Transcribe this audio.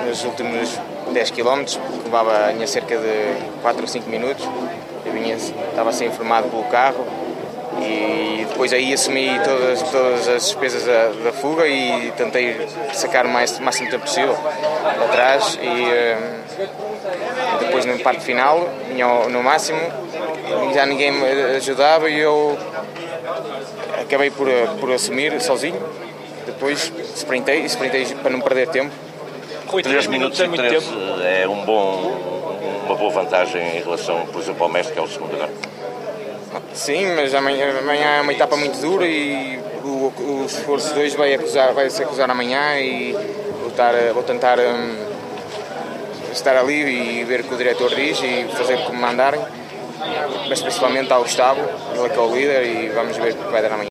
nos últimos 10 km, que levava cerca de 4 ou 5 minutos. Estava a ser informado pelo carro e depois aí assumi todas as despesas da fuga e tentei sacar o máximo tempo possível atrás e depois na parte final, no máximo, já ninguém me ajudava e eu acabei por assumir sozinho. Depois sprintei para não perder tempo. 3 minutos e 13 é uma boa vantagem em relação, por exemplo, ao mestre, que é o segundo agora. Sim, mas amanhã é uma etapa muito dura e o esforço 2 vai se acusar amanhã e vou tentar estar ali e ver o que o diretor diz e fazer como mandarem, mas principalmente ao Gustavo, ele é que é o líder, e vamos ver o que vai dar amanhã.